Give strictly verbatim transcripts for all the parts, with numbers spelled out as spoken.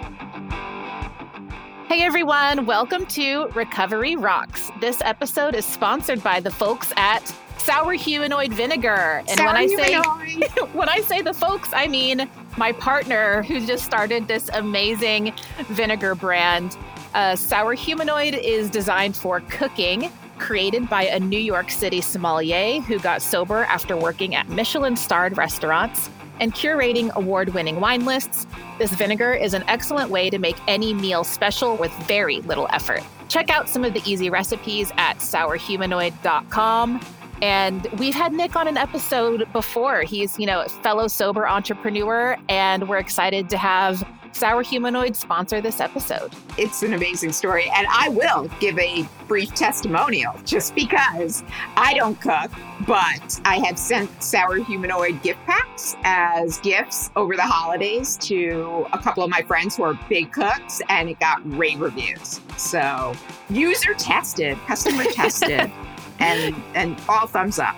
Hey everyone, welcome to Recovery Rocks. This episode is sponsored by the folks at Sour Humanoid Vinegar. And Sour when I humanoid. say when I say the folks, I mean my partner who just started this amazing vinegar brand. Uh, Sour Humanoid is designed for cooking, created by a New York City sommelier who got sober after working at Michelin-starred restaurants and curating award-winning wine lists. This vinegar is an excellent way to make any meal special with very little effort. Check out some of the easy recipes at sour humanoid dot com. And we've had Nick on an episode before. He's, you know, a fellow sober entrepreneur, and we're excited to have Sour Humanoid sponsor this episode. It's an amazing story. And I will give a brief testimonial just because I don't cook, but I have sent Sour Humanoid gift packs as gifts over the holidays to a couple of my friends who are big cooks, and it got rave reviews. So user tested, customer tested, and, and all thumbs up.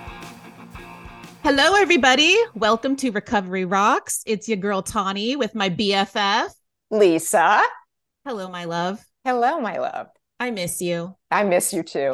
Hello, everybody. Welcome to Recovery Rocks. It's your girl, Tawny, with my B F F, Lisa. Hello, my love. Hello, my love. I miss you. I miss you too.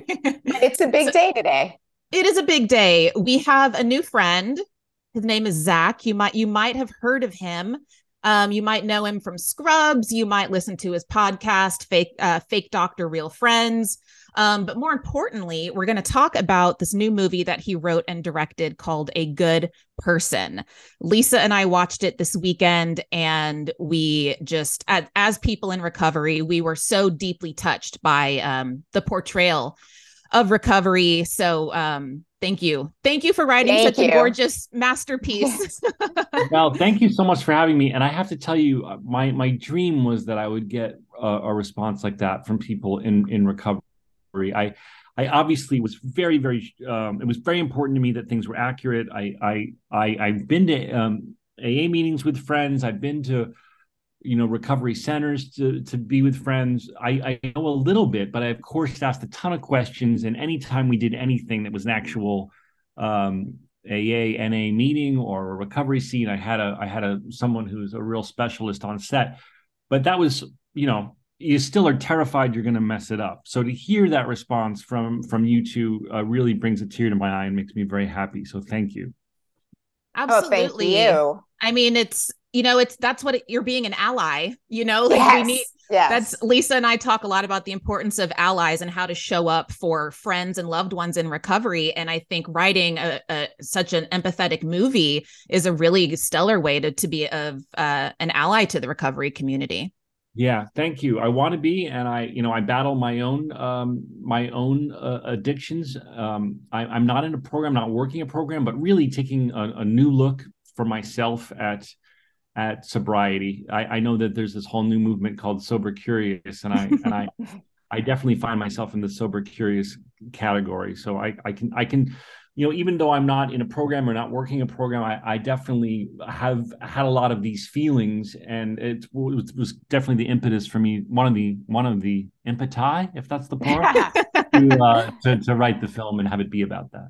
It's a big so, day today. It is a big day. We have a new friend. His name is Zach. You might you might have heard of him. Um, you might know him from Scrubs. You might listen to his podcast, Fake uh, Fake Doctor, Real Friends. Um, but more importantly, we're going to talk about this new movie that he wrote and directed called A Good Person. Lisa and I watched it this weekend, and we just, as, as people in recovery, we were so deeply touched by um, the portrayal of recovery. So um, thank you. Thank you for writing thank such you. a gorgeous masterpiece. Well, thank you so much for having me. And I have to tell you, my my dream was that I would get a, a response like that from people in, in recovery. I, I obviously was very, very. Um, it was very important to me that things were accurate. I, I, I, I've been to um, A A meetings with friends. I've been to, you know, recovery centers to to be with friends. I, I know a little bit, but I of course asked a ton of questions. And anytime we did anything that was an actual um, A A N A meeting or a recovery scene, I had a I had a someone who's a real specialist on set. But that was, you know. You still are terrified you're going to mess it up. So to hear that response from from you two uh, really brings a tear to my eye and makes me very happy. So thank you. Absolutely. Oh, thank you. I mean, it's, you know, it's, that's what it, you're being an ally, you know, like yes. we need, yes. that's Lisa and I talk a lot about the importance of allies and how to show up for friends and loved ones in recovery. And I think writing a, a such an empathetic movie is a really stellar way to, to be of uh, an ally to the recovery community. Yeah, thank you. I want to be, and I, you know, I battle my own, um, my own uh, addictions. Um, I, I'm not in a program, not working a program, but really taking a, a new look for myself at, at sobriety. I, I know that there's this whole new movement called Sober Curious, and I, and I, I definitely find myself in the Sober Curious category. So I, I can, I can. You know, even though I'm not in a program or not working a program, I, I definitely have had a lot of these feelings, and it was, was definitely the impetus for me. One of the one of the impeti, if that's the part, to, uh, to to write the film and have it be about that.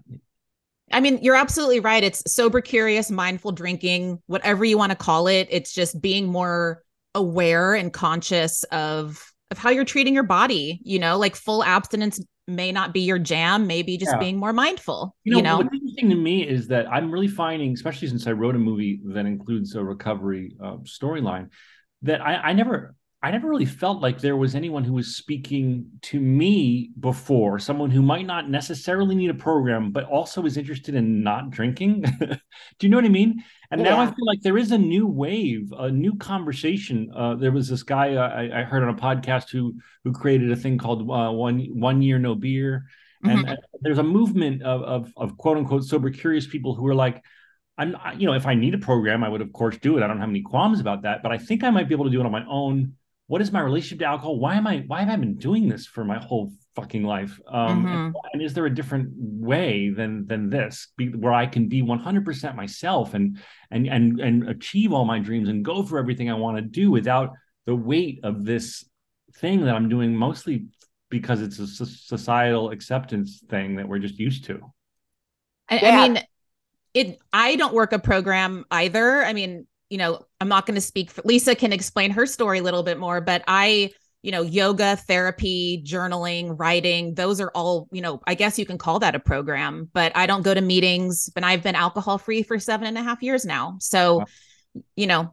I mean, you're absolutely right. It's sober, curious, mindful drinking, whatever you want to call it. It's just being more aware and conscious of of how you're treating your body. You know, like full abstinence may not be your jam, maybe just yeah. being more mindful. You know, you know, what's interesting to me is that I'm really finding, especially since I wrote a movie that includes a recovery uh, storyline, that I, I never, I never really felt like there was anyone who was speaking to me before, someone who might not necessarily need a program, but also is interested in not drinking. Do you know what I mean? And yeah. now I feel like there is a new wave, a new conversation. Uh, there was this guy uh, I, I heard on a podcast who who created a thing called uh, one one year no beer, and mm-hmm. uh, there's a movement of, of of quote unquote sober curious people who are like, I'm you know if I need a program, I would of course do it. I don't have any qualms about that, but I think I might be able to do it on my own. What is my relationship to alcohol? Why am I why have I been doing this for my whole fucking life? Um, mm-hmm. and, and is there a different way than than this, be, where I can be one hundred percent myself and and and and achieve all my dreams and go for everything I want to do without the weight of this thing that I'm doing, mostly because it's a societal acceptance thing that we're just used to. I, yeah. I mean, it. I don't work a program either. I mean, you know, I'm not going to speak for Lisa can explain her story a little bit more, but I, you know, yoga, therapy, journaling, writing, those are all, you know, I guess you can call that a program, but I don't go to meetings, but I've been alcohol free for seven and a half years now. So, you know.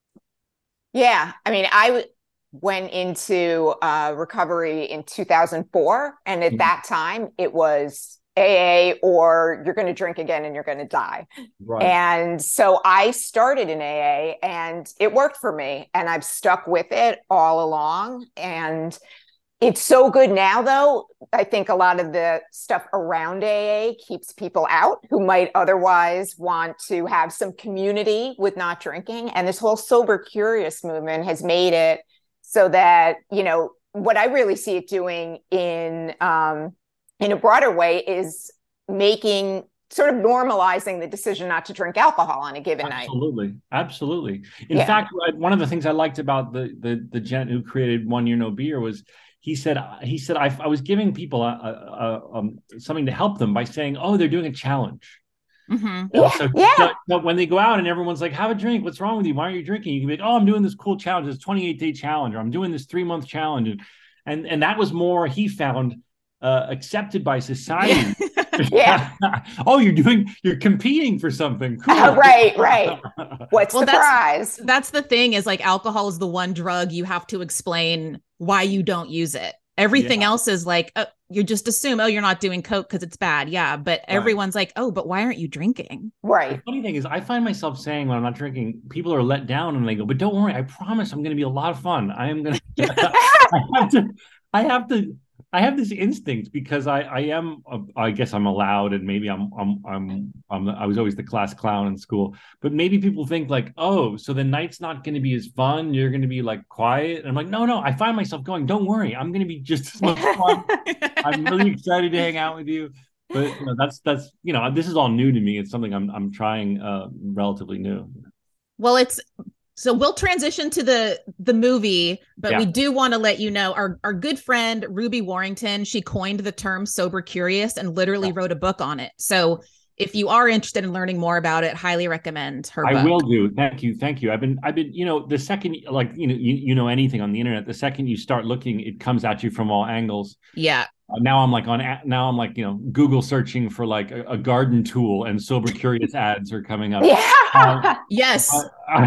Yeah. I mean, I w- went into uh, recovery in two thousand four. And at mm-hmm. that time it was A A or you're going to drink again and you're going to die. Right. And so I started in A A and it worked for me and I've stuck with it all along. And it's so good now, though. I think a lot of the stuff around A A keeps people out who might otherwise want to have some community with not drinking. And this whole Sober Curious movement has made it so that, you know, what I really see it doing in, um, in a broader way is making sort of normalizing the decision not to drink alcohol on a given night. Absolutely. Absolutely. In Yeah. fact, one of the things I liked about the, the, the gent who created One Year No Beer was he said, he said, I, I was giving people a, a, a, um, something to help them by saying, oh, they're doing a challenge. Mm-hmm. Yeah, so, yeah. So, so when they go out and everyone's like, have a drink. What's wrong with you? Why aren't you drinking? You can be like, oh, I'm doing this cool challenge. This twenty-eight day challenge, or I'm doing this three month challenge. And, and, and that was more, he found, uh, accepted by society. Yeah. Oh, you're doing, you're competing for something. Cool. Uh, right, right. What's Well, the that's- prize? That's the thing is like alcohol is the one drug you have to explain why you don't use it. Everything Yeah. else is like, uh, you just assume, oh, you're not doing Coke because it's bad. Yeah. But Right. everyone's like, oh, but why aren't you drinking? The Right. funny thing is, I find myself saying when I'm not drinking, people are let down and they go, but don't worry, I promise I'm going to be a lot of fun. I am going to, I have to, I have to, I have this instinct because I, I am, uh, I guess I'm allowed and maybe I'm, I'm, I'm, I'm, I was always the class clown in school, but maybe people think like, oh, so the night's not going to be as fun. You're going to be like quiet. And I'm like, no, no, I find myself going, don't worry. I'm going to be just as much fun. I'm really excited to hang out with you. But you know, that's, that's, you know, this is all new to me. It's something I'm, I'm trying uh, relatively new. Well, it's so we'll transition to the the movie, but Yeah. we do want to let you know our our good friend Ruby Warrington, she coined the term sober curious and literally Yeah. wrote a book on it. So if you are interested in learning more about it, highly recommend her I book. will do. Thank you. Thank you. I've been, I've been, you know, the second, like, you know, you, you know, anything on the internet, the second you start looking, it comes at you from all angles. Yeah. Uh, now I'm like on, now I'm like, you know, Google searching for like a, a garden tool and Sober Curious ads are coming up. Yeah. Uh, Yes. uh,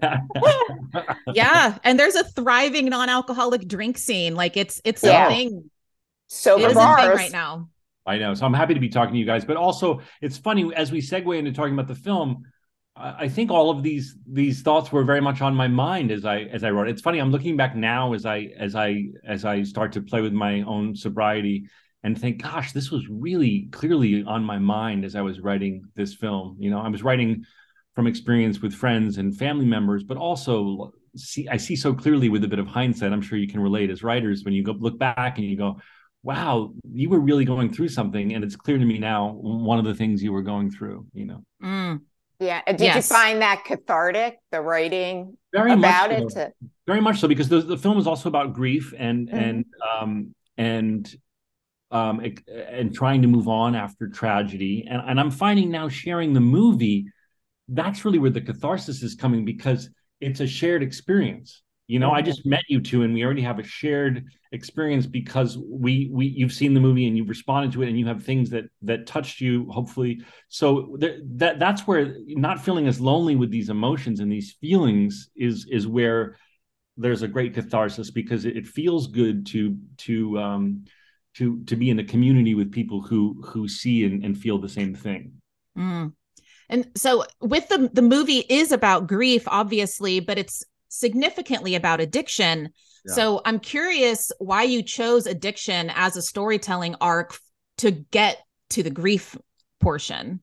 Yeah. And there's a thriving non-alcoholic drink scene. Like it's it's Yeah. a thing. Sober It is a thing bars. right now. I know. So I'm happy to be talking to you guys, but also it's funny as we segue into talking about the film. I I think all of these these thoughts were very much on my mind as I as I wrote. It's funny. I'm looking back now as I as I as I start to play with my own sobriety and think, gosh, this was really clearly on my mind as I was writing this film. You know, I was writing from experience with friends and family members, but also see I see so clearly with a bit of hindsight. I'm sure you can relate as writers when you go look back and you go, wow, you were really going through something. And it's clear to me now, one of the things you were going through, you know. Mm. Yeah. And did Yes. you find that cathartic, the writing Very about much it? so. To... Very much so, because the, the film is also about grief and, Mhm. and, um, and, um, and, and trying to move on after tragedy. And, and I'm finding now sharing the movie, that's really where the catharsis is coming because it's a shared experience. You know, I just met you two and we already have a shared experience because we we you've seen the movie and you've responded to it and you have things that that touched you, hopefully. So th- that that's where not feeling as lonely with these emotions and these feelings is is where there's a great catharsis because it, it feels good to to um to to be in a community with people who who see and, and feel the same thing. Mm. And so with the the movie is about grief, obviously, but it's significantly about addiction. Yeah. So I'm curious why you chose addiction as a storytelling arc to get to the grief portion.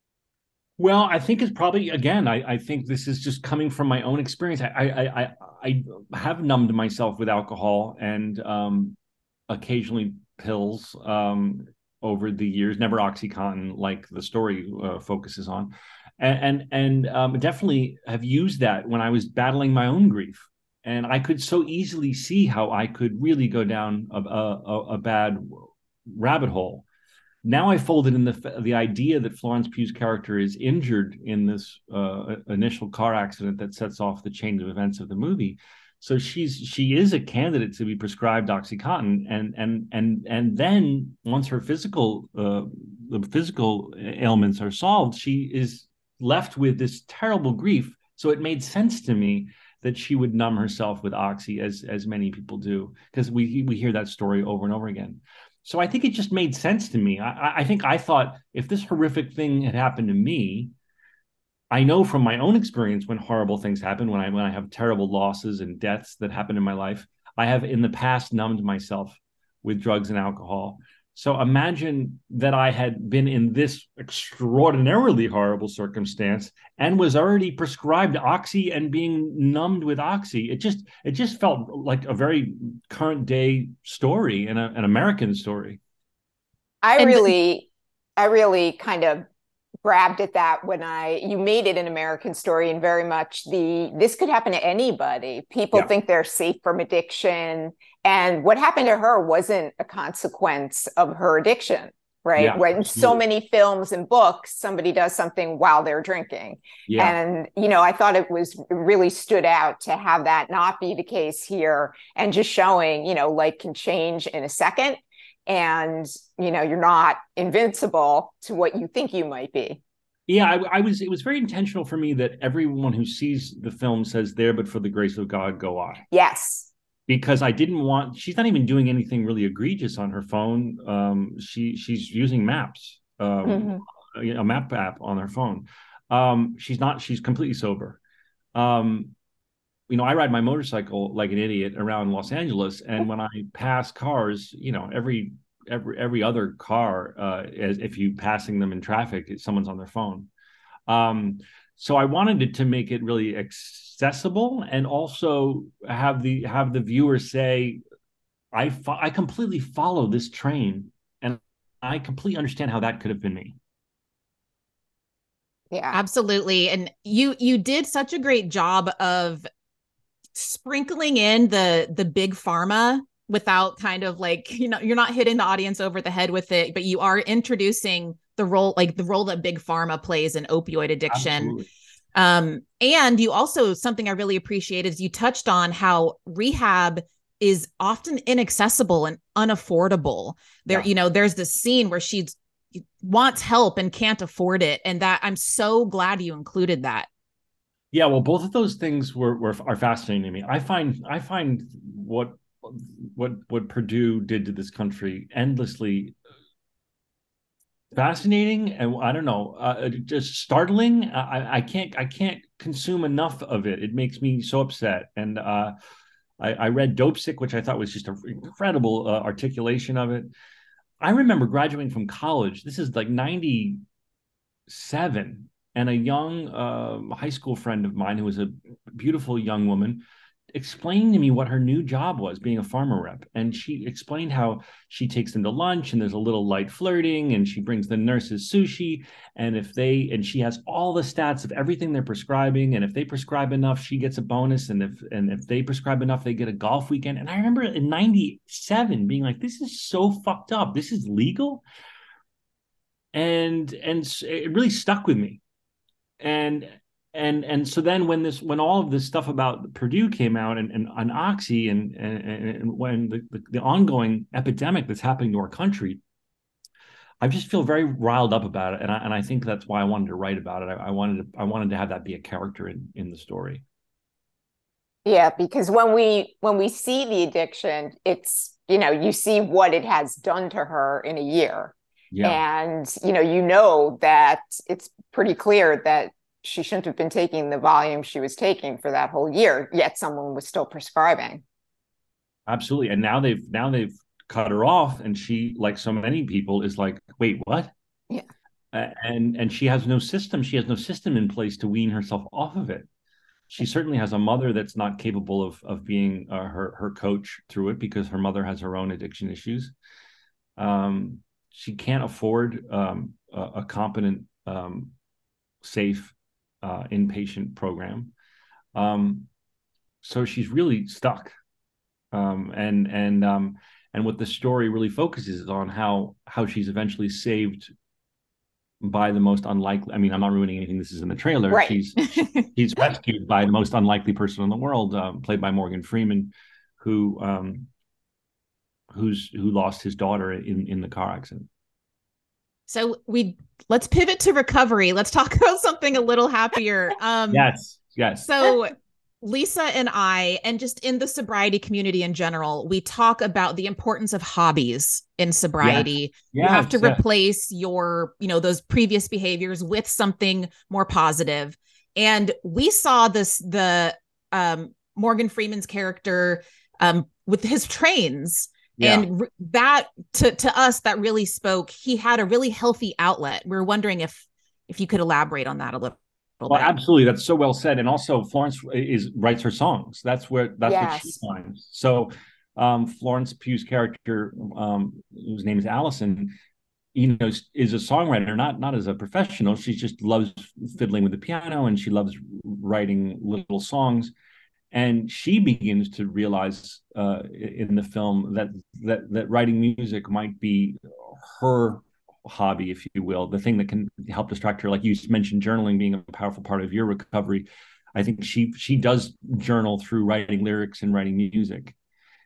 Well, I think it's probably, again, I, I think this is just coming from my own experience. I I I, I have numbed myself with alcohol and um, occasionally pills um, over the years, never OxyContin like the story uh, focuses on. And and, and um, definitely have used that when I was battling my own grief. And I could so easily see how I could really go down a, a, a bad rabbit hole. Now I folded in the the idea that Florence Pugh's character is injured in this uh, initial car accident that sets off the chain of events of the movie. So she's she is a candidate to be prescribed OxyContin, and and and and then once her physical uh, the physical ailments are solved, she is left with this terrible grief. So it made sense to me that she would numb herself with oxy, as as many people do, because we we hear that story over and over again. So I think it just made sense to me. I, I think I thought, if this horrific thing had happened to me, I know from my own experience, when horrible things happen, when I when I have terrible losses and deaths that happen in my life, I have in the past numbed myself with drugs and alcohol. So imagine that I had been in this extraordinarily horrible circumstance and was already prescribed oxy and being numbed with oxy. It just it just felt like a very current day story and a, an American story. I And- really, I really kind of grabbed at that when I you made it an American story, and very much the this could happen to anybody. People Yeah. think they're safe from addiction, and what happened to her wasn't a consequence of her addiction, right? Yeah, When so absolutely. many films and books, somebody does something while they're drinking. Yeah. And, you know, I thought it was it really stood out to have that not be the case here, and just showing, you know, life can change in a second. And, you know, you're not invincible to what you think you might be. Yeah, I, I was. It was very intentional for me that everyone who sees the film says, "There, but for the grace of God, go I." Yes. Because I didn't want. She's not even doing anything really egregious on her phone. Um, she she's using maps, um, Mhm. a map app on her phone. Um, she's not. She's completely sober. Um, you know, I ride my motorcycle like an idiot around Los Angeles, and when I pass cars, you know, every every every other car, uh, as if you passing them in traffic, someone's on their phone. Um, so I wanted it to make it really accessible, and also have the have the viewer say, I fo- I completely follow this train, and I completely understand how that could have been me. Yeah. Absolutely. And you you did such a great job of sprinkling in the the big pharma without kind of like, you know, you're not hitting the audience over the head with it, but you are introducing the role, like the role that big pharma plays in opioid addiction. Absolutely. Um, and you also, something I really appreciate is you touched on how rehab is often inaccessible and unaffordable. There, Yeah. you know, there's this scene where she wants help and can't afford it. And that, I'm so glad you included that. Yeah, well, both of those things were, were are fascinating to me. I find I find what what what Purdue did to this country endlessly fascinating, and I don't know, uh, just startling. I, I can't I can't consume enough of it. It makes me so upset. And uh, I, I read Dopesick, which I thought was just an incredible uh, articulation of it. I remember graduating from college. This is like ninety-seven, and a young uh, high school friend of mine who was a beautiful young woman explaining to me what her new job was, being a pharma rep. And she explained how she takes them to lunch and there's a little light flirting, and she brings the nurses sushi. And if they, and she has all the stats of everything they're prescribing. And if they prescribe enough, she gets a bonus. And if, and if they prescribe enough, they get a golf weekend. And I remember in ninety-seven being like, this is so fucked up. This is legal. And, and it really stuck with me. And, And and so then when this when all of this stuff about Purdue came out, and, and, and Oxy, and, and, and when the, the, the ongoing epidemic that's happening to our country, I just feel very riled up about it. And I and I think that's why I wanted to write about it. I, I wanted to I wanted to have that be a character in, in the story. Yeah, because when we when we see the addiction, it's, you know, you see what it has done to her in a year. Yeah. And, you know, you know that it's pretty clear that she shouldn't have been taking the volume she was taking for that whole year, yet someone was still prescribing. Absolutely. And now they've now they've cut her off, and she, like so many people, is like, wait, what? Yeah. Uh, and and she has no system. She has no system in place to wean herself off of it. She certainly has a mother that's not capable of of being uh, her her coach through it, because her mother has her own addiction issues. Um, she can't afford um, a, a competent, um, safe Uh, inpatient program, um, so she's really stuck, um, and and um, and what the story really focuses is on how how she's eventually saved by the most unlikely. I mean, I'm not ruining anything. This is in the trailer. Right. She's she's rescued by the most unlikely person in the world, um, played by Morgan Freeman, who um, who's who lost his daughter in in the car accident. So we let's pivot to recovery. Let's talk about something a little happier. Um, yes, yes. So Lisa and I, and just in the sobriety community in general, we talk about the importance of hobbies in sobriety. Yes. You have to Yes. replace your, you know, those previous behaviors with something more positive. And we saw this, the um, Morgan Freeman's character um, with his trains. Yeah. And r- that to, to us, that really spoke. He had a really healthy outlet. We we're wondering if if you could elaborate on that a little. Well, absolutely. That's so well said. And also Florence is writes her songs. That's where that's Yes. what she finds. So um, Florence Pugh's character, um, whose name is Allison, you know, is, is a songwriter, not not as a professional. She just loves fiddling with the piano and she loves writing little songs. And she begins to realize uh, in the film that that that writing music might be her hobby, if you will, the thing that can help distract her. Like you mentioned, journaling being a powerful part of your recovery. I think she she does journal through writing lyrics and writing music.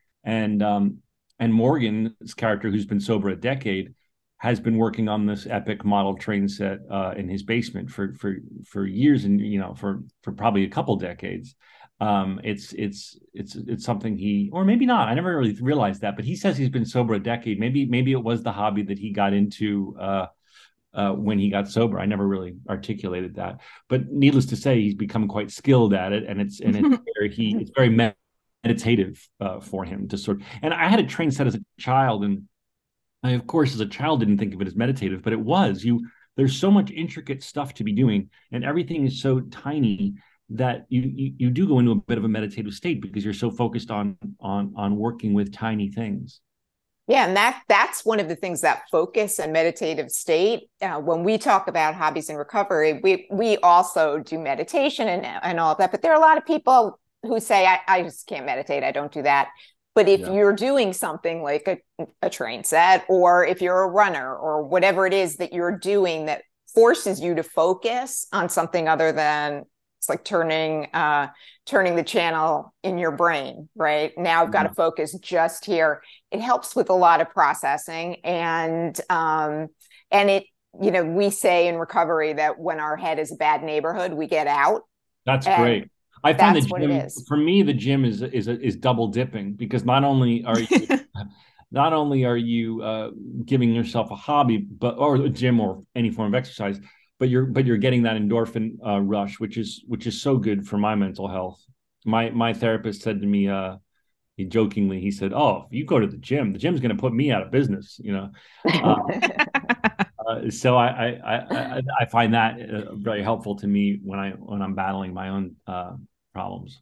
And um, and Morgan's character, who's been sober a decade, has been working on this epic model train set uh, in his basement for for for years, and you know for for probably a couple decades. Um, it's it's it's it's something he, or maybe not. I never really realized that, but he says he's been sober a decade. Maybe maybe it was the hobby that he got into uh, uh, when he got sober. I never really articulated that, but needless to say, he's become quite skilled at it, and it's and it's very he it's very meditative uh, for him to sort. And I had a train set as a child, and I, of course, as a child, didn't think of it as meditative, but it was. You there's so much intricate stuff to be doing, and everything is so tiny that you, you you do go into a bit of a meditative state because you're so focused on on on working with tiny things. Yeah, and that that's one of the things, that focus and meditative state. Uh, when we talk about hobbies and recovery, we we also do meditation and and all of that. But there are a lot of people who say, I, I just can't meditate. I don't do that. But if Yeah. you're doing something like a, a train set, or if you're a runner, or whatever it is that you're doing that forces you to focus on something other than, it's like turning uh, turning the channel in your brain, right? Now I've got to focus just here. It helps with a lot of processing. And um, and it, you know, we say in recovery that when our head is a bad neighborhood, we get out. That's And great. I find the that's what it gym, is. for me, the gym is is is double dipping, because not only are you not only are you uh, giving yourself a hobby, but or a gym or any form of exercise, but you're but you're getting that endorphin uh, rush, which is which is so good for my mental health. My my therapist said to me, uh, he jokingly, he said, "Oh, if you go to the gym, the gym's going to put me out of business," you know. Uh, uh, so I, I I I find that uh, very helpful to me when I when I'm battling my own uh, problems.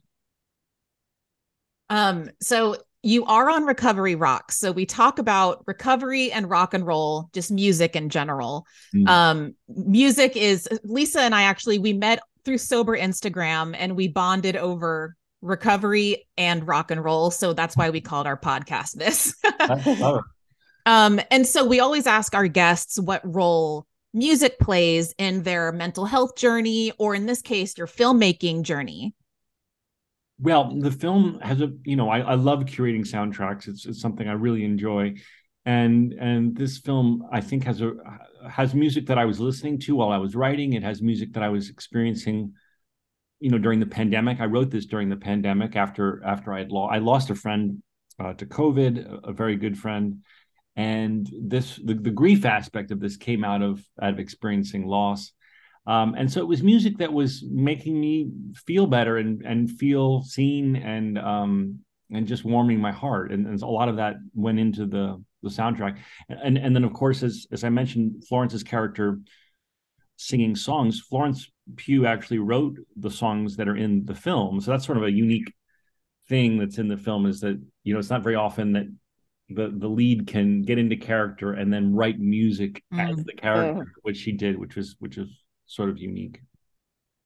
Um, so you are on Recovery Rocks. So we talk about recovery and rock and roll, just music in general. Mm. Um, music is, Lisa and I actually, we met through Sober Instagram and we bonded over recovery and rock and roll. So that's why we called our podcast this. um, and so we always ask our guests what role music plays in their mental health journey, or in this case, your filmmaking journey. Well, the film has a, you know, I, I love curating soundtracks. It's, it's something I really enjoy. And and this film, I think, has a has music that I was listening to while I was writing. It has music that I was experiencing, you know, during the pandemic. I wrote this during the pandemic after after I had lost I lost a friend uh, to COVID, a, a very good friend. And this the, the grief aspect of this came out of out of experiencing loss. Um, and so it was music that was making me feel better and and feel seen and um, and just warming my heart. And, and a lot of that went into the the soundtrack. And and then of course, as as I mentioned, Florence's character singing songs. Florence Pugh actually wrote the songs that are in the film. So that's sort of a unique thing that's in the film, is that, you know, it's not very often that the the lead can get into character and then write music mm. as the character, mm. which she did, which was which is sort of unique.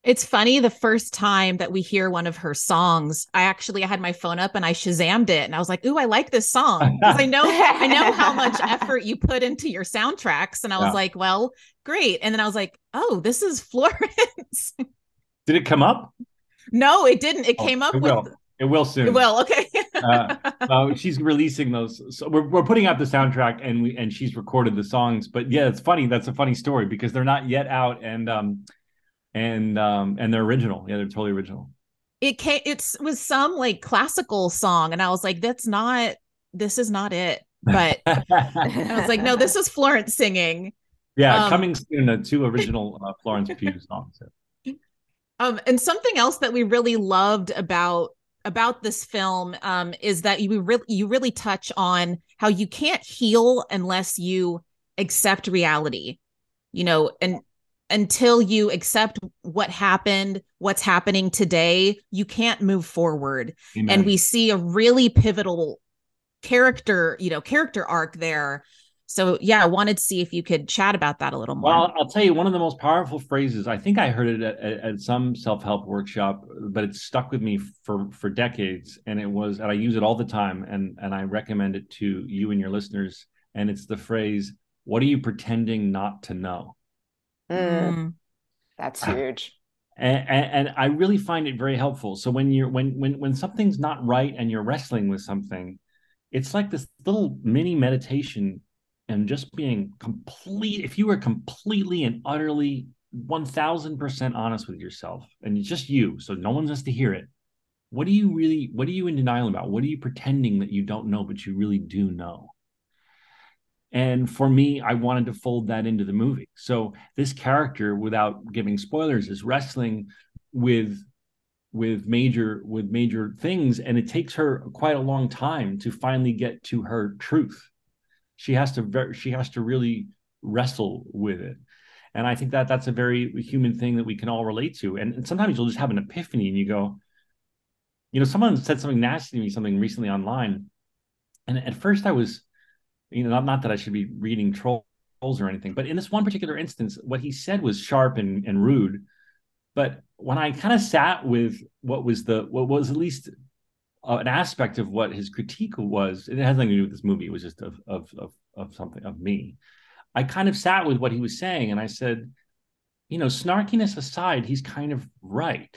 It's funny, the first time that we hear one of her songs, I actually I had my phone up and I Shazammed it and I was like, ooh, I like this song. Because I know I know how much effort you put into your soundtracks. And I was Yeah. like, well, great. And then I was like, oh, this is Florence. Did it come up? No, it didn't. It Oh, came up it with will. It will soon. it will, okay. uh, uh, she's releasing those. So we're we're putting out the soundtrack, and we and she's recorded the songs. But yeah, it's funny. That's a funny story because they're not yet out, and um and um and they're original. Yeah, they're totally original. It came it was some like classical song, and I was like, that's not this is not it. But I was like, no, this is Florence singing. Yeah, Um, coming soon, uh, two original uh, Florence Pugh songs. Um, and something else that we really loved about about this film um, is that you really you really touch on how you can't heal unless you accept reality. You know, and until you accept what happened, what's happening today, you can't move forward. Amen. And we see a really pivotal character, you know, character arc there. So yeah, I wanted to see if you could chat about that a little more. Well, I'll tell you one of the most powerful phrases. I think I heard it at, at, at some self-help workshop, but it stuck with me for for decades. And it was, and I use it all the time, and and I recommend it to you and your listeners. And it's the phrase, "What are you pretending not to know?" Mm, Mm. that's huge. And, and, and I really find it very helpful. So when you're when when when something's not right and you're wrestling with something, it's like this little mini meditation. And just being complete, if you were completely and utterly one thousand percent honest with yourself, and it's just you, so no one has to hear it. What do you really, what are you in denial about? What are you pretending that you don't know, but you really do know? And for me, I wanted to fold that into the movie. So this character, without giving spoilers, is wrestling with with major with major things, and it takes her quite a long time to finally get to her truth. She has to she has to really wrestle with it. And I think that that's a very human thing that we can all relate to. And, and sometimes you'll just have an epiphany and you go, you know, someone said something nasty to me, something recently online. And at first I was, you know, not, not that I should be reading trolls or anything, but in this one particular instance, what he said was sharp and, and rude. But when I kind of sat with what was the, what was at least Uh, an aspect of what his critique was, and it has nothing to do with this movie, it was just of, of of of something of me. I kind of sat with what he was saying, and I said, you know, snarkiness aside, he's kind of right.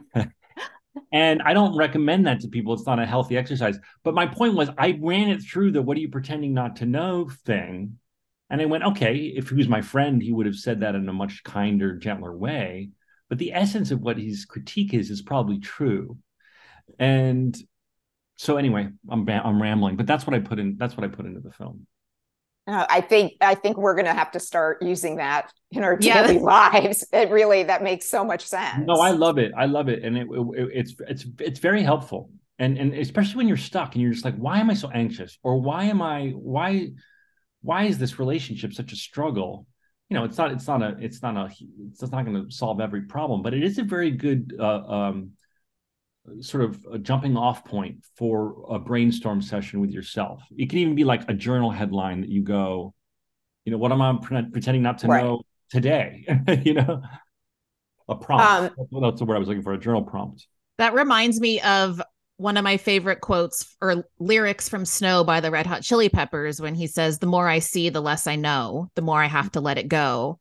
And I don't recommend that to people. It's not a healthy exercise. But my point was, I ran it through the "what are you pretending not to know" thing, and I went, okay, if he was my friend, he would have said that in a much kinder, gentler way. But the essence of what his critique is is probably true. And so anyway, I'm I'm rambling, but that's what I put in. That's what I put into the film. Uh, I think I think we're going to have to start using that in our Yeah. daily lives. It really that makes so much sense. No, I love it. I love it, and it, it it's it's it's very helpful. And and especially when you're stuck and you're just like, why am I so anxious, or why am I why why is this relationship such a struggle? You know, it's not it's not a it's not a it's not going to solve every problem, but it is a very good uh, um. sort of a jumping off point for a brainstorm session with yourself. It can even be like a journal headline that you go, you know, what am I pre- pretending not to Right. know today? You know, a prompt. Um, That's the word I was looking for, a journal prompt. That reminds me of one of my favorite quotes or lyrics from Snow by the Red Hot Chili Peppers when he says, "The more I see, the less I know. The more I have to let it go."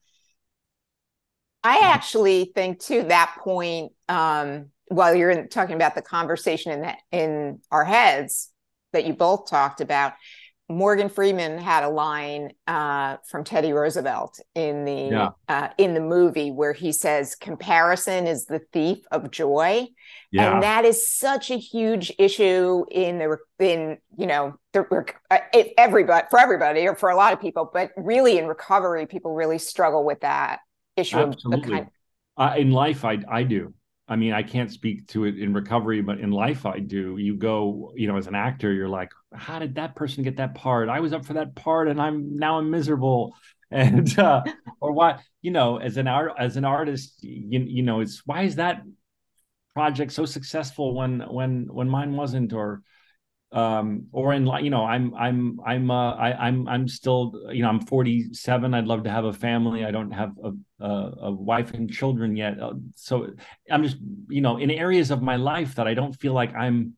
I actually think to that point, um, while you're in, talking about the conversation in the, in our heads that you both talked about, Morgan Freeman had a line uh, from Teddy Roosevelt in the Yeah. uh, in the movie where he says, "Comparison is the thief of joy," Yeah. and that is such a huge issue in the in you know the uh, it, everybody for everybody or for a lot of people, but really in recovery, people really struggle with that issue. Absolutely. Of the kind. Uh, in life, I I do. I mean, I can't speak to it in recovery, but in life, I do. You go, you know, as an actor, you're like, how did that person get that part? I was up for that part, and I'm now I'm miserable. And uh, or why, you know, as an art as an artist, you, you know, it's why is that project so successful when when when mine wasn't? Or um, or in like, you know, I'm, I'm, I'm, uh, I, I'm, I'm still, you know, I'm forty-seven. I'd love to have a family. I don't have a, a, a wife and children yet. So I'm just, you know, in areas of my life that I don't feel like I'm,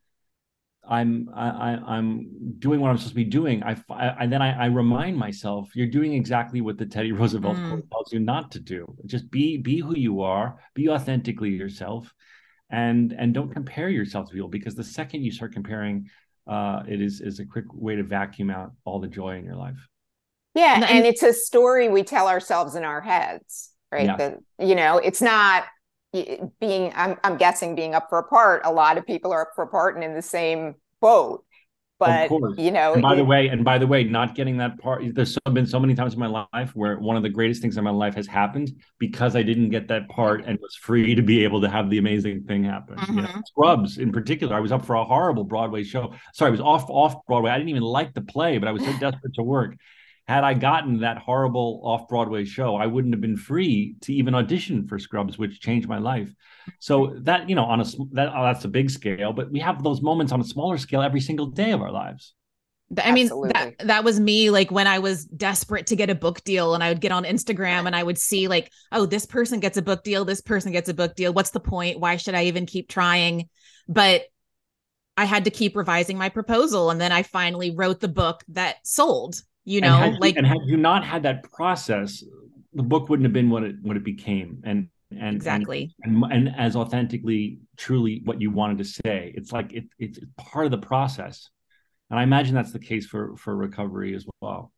I'm, I, I'm doing what I'm supposed to be doing. I, I and then I, I remind myself, you're doing exactly what the Teddy Roosevelt Mm. quote tells you not to do. Just be, be who you are, be authentically yourself, and, and don't compare yourself to people, because the second you start comparing, uh, it is, is a quick way to vacuum out all the joy in your life. Yeah. And- And it's a story we tell ourselves in our heads, right? Yeah. That, you know, it's not being, I'm, I'm guessing being up for a part. A lot of people are up for a part and in the same boat. But, Of course. you know, and by it, the way, and by the way, not getting that part, there's so, been so many times in my life where one of the greatest things in my life has happened because I didn't get that part and was free to be able to have the amazing thing happen. Mm-hmm. You know, Scrubs in particular, I was up for a horrible Broadway show. Sorry, I was off off Broadway. I didn't even like the play, but I was so desperate to work. Had I gotten that horrible off-Broadway show, I wouldn't have been free to even audition for Scrubs, which changed my life. So that, you know, on a that oh, that's a big scale, but we have those moments on a smaller scale every single day of our lives. I mean, Absolutely. that that was me, like when I was desperate to get a book deal, and I would get on Instagram and I would see like, oh, this person gets a book deal, this person gets a book deal. What's the point? Why should I even keep trying? But I had to keep revising my proposal. And then I finally wrote the book that sold, you know, and had, like, and had you not had that process, the book wouldn't have been what it what it became. And and exactly. And, and, and as authentically, truly what you wanted to say. It's like it, it's part of the process. And I imagine that's the case for, for recovery as well.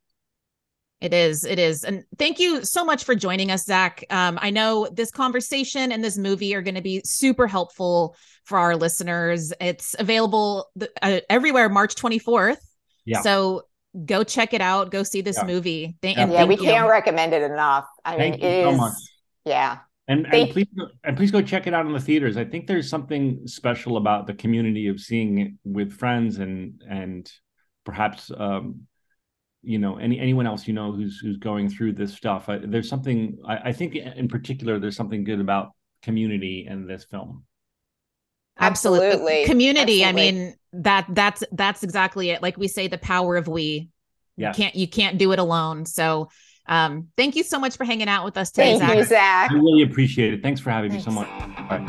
It is. It is. And thank you so much for joining us, Zach. Um, I know this conversation and this movie are going to be super helpful for our listeners. It's available uh, everywhere March twenty-fourth. Yeah. So go check it out. Go see this yeah. movie. Thank, yeah, and yeah thank we you. can't recommend it enough. I Thank mean, it you so is, much. yeah. And, and Thank- please and please go check it out in the theaters. I think there's something special about the community of seeing it with friends and and perhaps um, you know any anyone else you know who's who's going through this stuff. I, there's something I, I think in particular there's something good about community in this film. Absolutely. Absolutely. Community. Absolutely. I mean, that that's that's exactly it. Like we say, the power of we. Yes. You can't you can't do it alone. So um, thank you so much for hanging out with us today, Thank Zach. you, Zach. I really appreciate it. Thanks for having Thanks. me so much. Bye.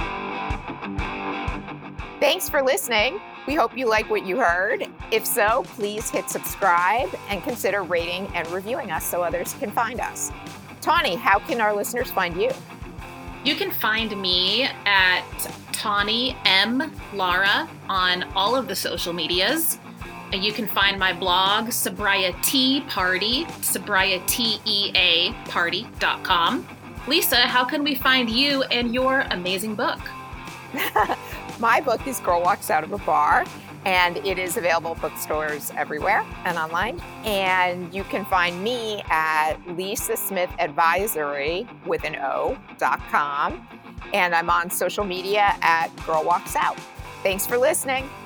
Thanks for listening. We hope you like what you heard. If so, please hit subscribe and consider rating and reviewing us so others can find us. Tawny, how can our listeners find you? You can find me at Tawny M. Lara on all of the social medias. You can find my blog, Sobriety Party, sobriety party dot com. Lisa, how can we find you and your amazing book? My book is Girl Walks Out of a Bar, and it is available at bookstores everywhere and online. And you can find me at Lisa Smith Advisory with an O dot com. And I'm on social media at Girl Walks Out. Thanks for listening.